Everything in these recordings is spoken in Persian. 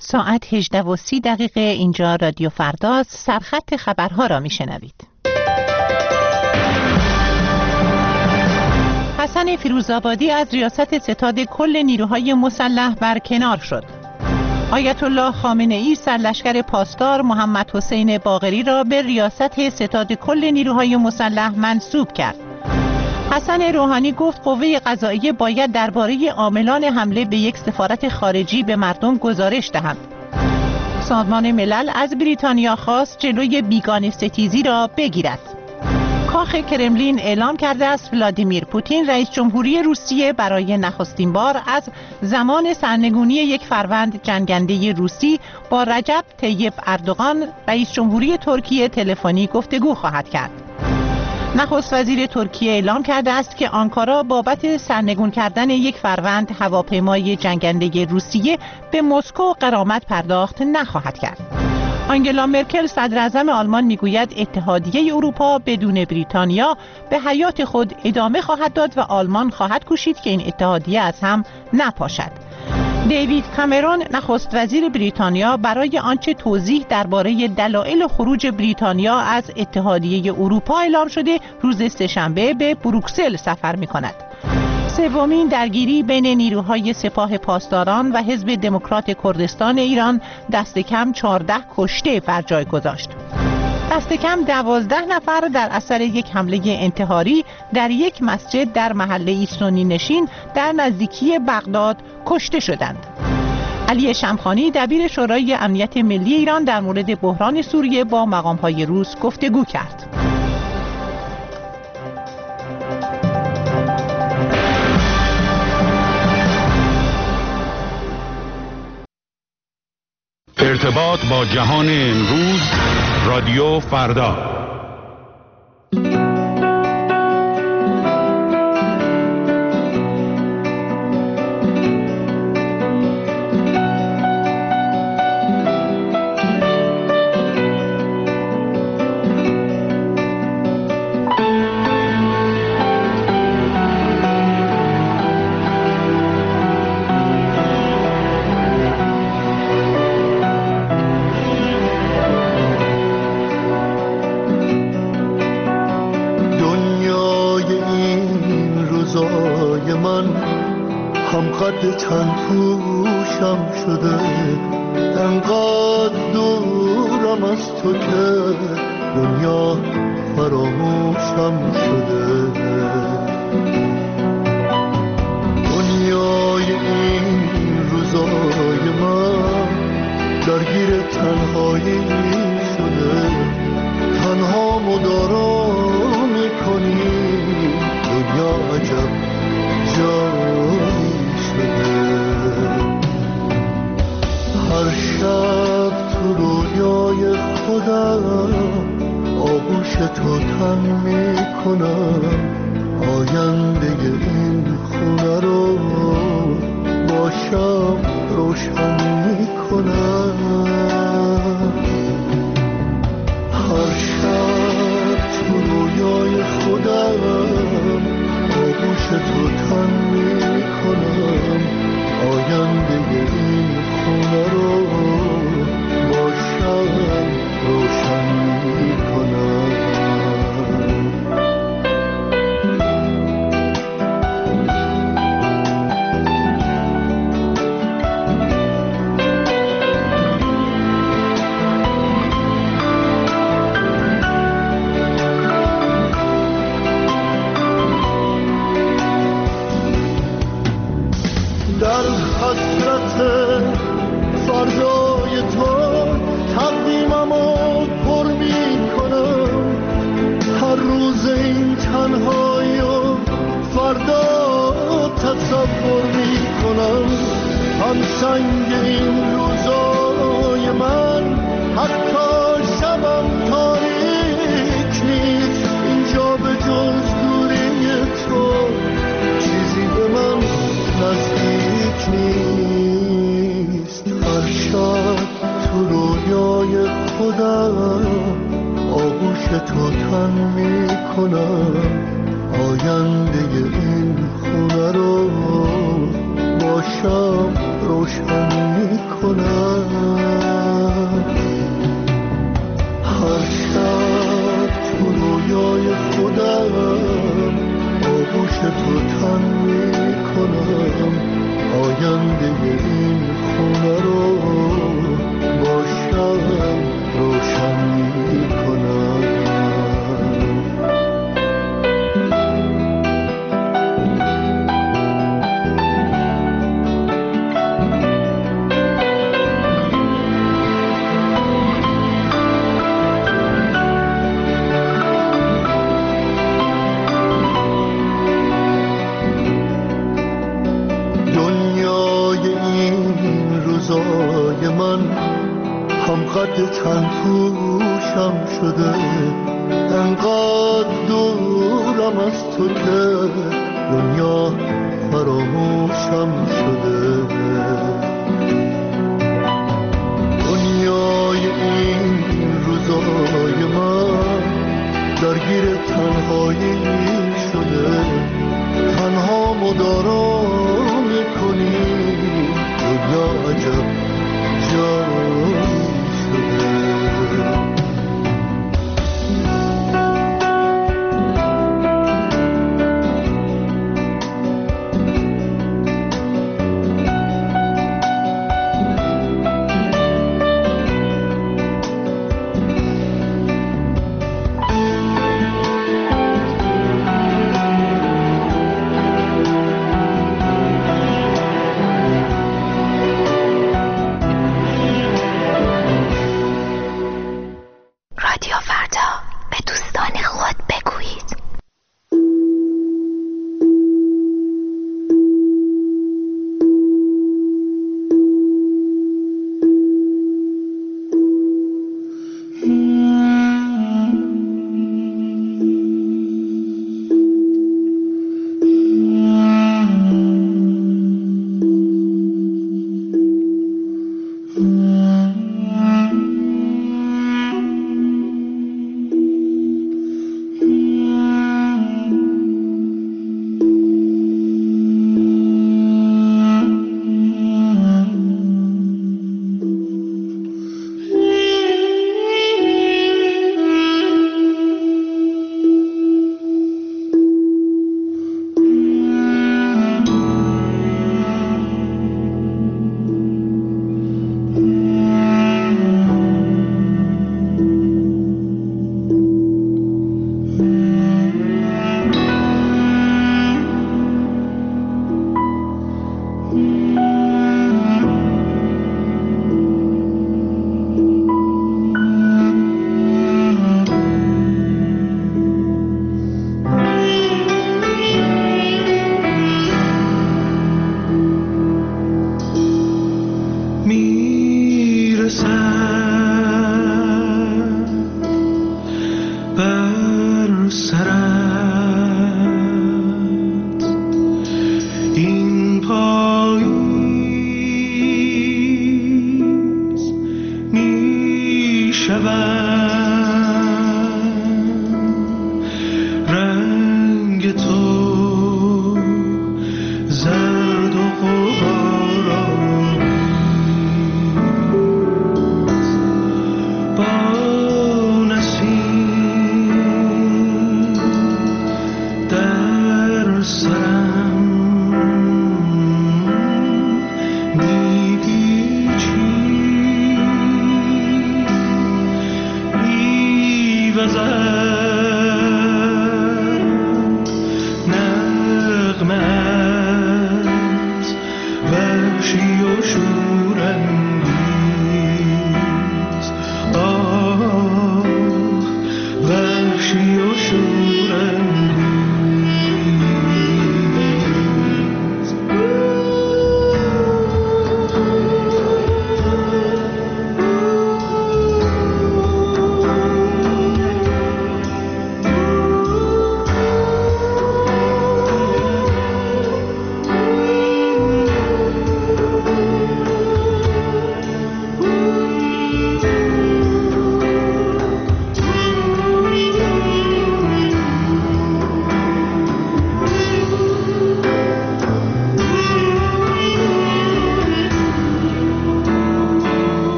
ساعت 18:30 اینجا رادیو فرداست. سرخط خبرها را میشنوید. حسن فیروزآبادی از ریاست ستاد کل نیروهای مسلح برکنار شد. آیت الله خامنه‌ای سرلشکر پاسدار محمد حسین باقری را به ریاست ستاد کل نیروهای مسلح منصوب کرد. حسن روحانی گفت قوه قضائیه باید درباره عاملان حمله به یک سفارت خارجی به مردم گزارش دهند. سازمان ملل از بریتانیا خواست جلوی بیگانه ستیزی را بگیرد. کاخ کرملین اعلام کرده است ولادیمیر پوتین رئیس جمهوری روسیه برای نخستین بار از زمان سرنگونی 1 فروند جنگنده روسی با رجب طیب اردوغان رئیس جمهوری ترکیه تلفنی گفتگو خواهد کرد. نخست وزیر ترکیه اعلام کرده است که آنکارا بابت سرنگون کردن 1 فروند هواپیمای جنگنده روسیه به مسکو غرامت پرداخت نخواهد کرد. آنگلا مرکل صدراعظم آلمان میگوید اتحادیه اروپا بدون بریتانیا به حیات خود ادامه خواهد داد و آلمان خواهد کوشید که این اتحادیه از هم نپاشد. دیوید کامرون نخست وزیر بریتانیا برای آنچه توضیح درباره دلایل خروج بریتانیا از اتحادیه اروپا اعلام شده روز سه‌شنبه به بروکسل سفر می‌کند. سومین درگیری بین نیروهای سپاه پاسداران و حزب دموکرات کردستان ایران دست کم 14 کشته بر جای گذاشت. دست کم 12 نفر در اثر یک حمله انتحاری در یک مسجد در محله سنی نشین در نزدیکی بغداد کشته شدند. علی شمخانی دبیر شورای امنیت ملی ایران در مورد بحران سوریه با مقام‌های روس گفتگو کرد. ارتباط با جهان امروز، رادیو فردا. چند پوشم شده انقدر دورم از تو که دنیا فراموشم شده. دنیای این روزای من درگیر تنهایی شده. تنها مدارا میکنی دنیا عجب جایی. هر شب تو رویای خودم آغوش تو تن میکنم. آینده این خونه رو با شب روشن میکنم. هر شب تو رویای خودم آغوش تو تن میکنم. آینده این خونه رو با شب روشن میکنم. فردای تو تقدیممو پر میکنم. هر روز این تنهایی و فردا تصور میکنم. هم سنگ این روزای من حتی شبم تاریک نیست. اینجا به جز دوری تو چیزی به من نزدیک نیست. هر شب تو رویای خودم آغوش تو تن میکنم. آینده این خونه رو با شب روشن میکنم. برای من هم قد تن پوشم شده، انقدر دورم از تو که دنیا فراموشم شده. دنیای این روزای من درگیر تنهایی شده، تنها مدارا میکنی دنیا عجب جایی شده.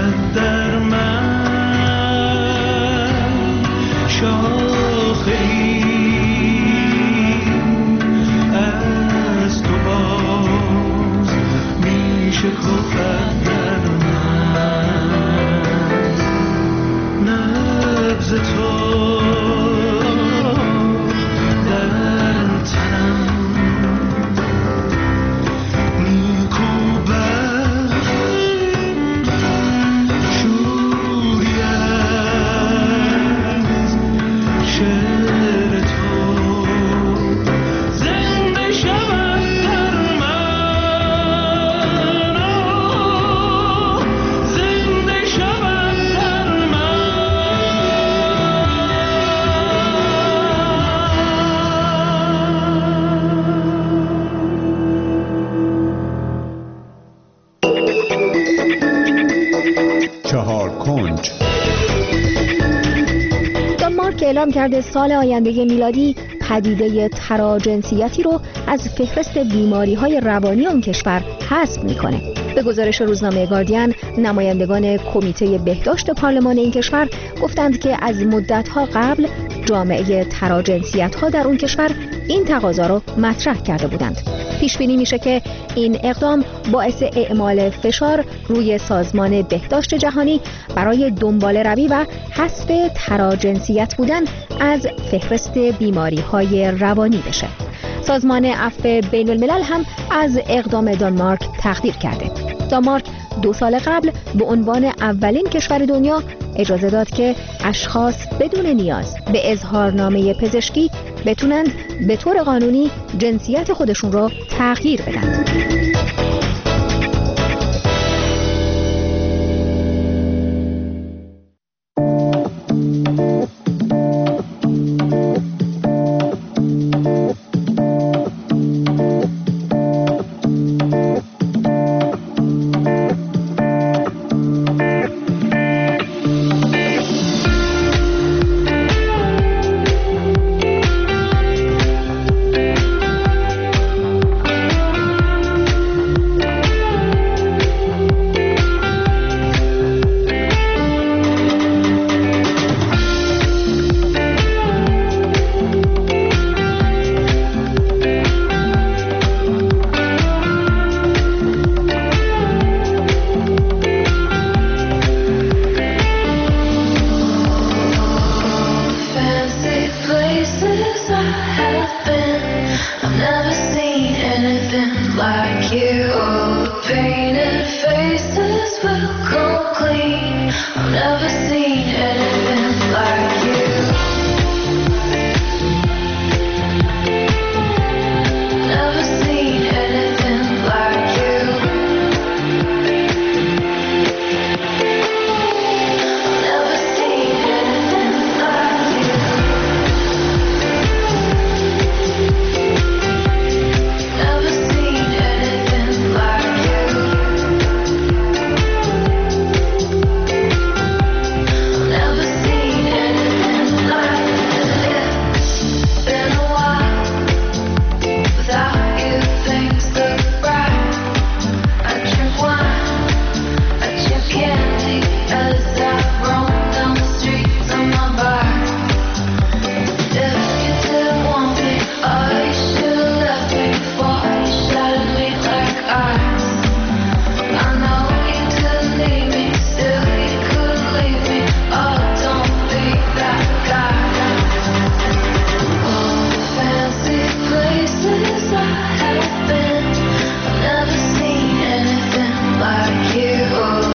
خواهد در من شاخه‌ای از تو باز میشه کفت در من نبض تو در تنم میکوبد شوری از شعر تو زنده شود در من زنده شود در چهار کنج. دانمارک اعلام کرده سال آینده میلادی پدیده تراجنسیتی رو از فهرست بیماری‌های روانی اون کشور حذف می‌کنه. به گزارش روزنامه گاردین، نمایندگان کمیته بهداشت پارلمان این کشور گفتند که از مدت‌ها قبل جامعه تراجنسیت‌ها در اون کشور این تقاضا رو مطرح کرده بودند. پیش بینی میشه که این اقدام باعث اعمال فشار روی سازمان بهداشت جهانی برای دنباله‌روی و حذف تراجنسیت بودن از فهرست بیماری‌های روانی بشه. سازمان عفو بین الملل هم از اقدام دانمارک تقدیر کرده. دانمارک 2 سال قبل به عنوان اولین کشور دنیا اجازه داد که اشخاص بدون نیاز به اظهارنامه پزشکی بتونند به طور قانونی جنسیت خودشون رو تغییر بدن. I've never seen anything like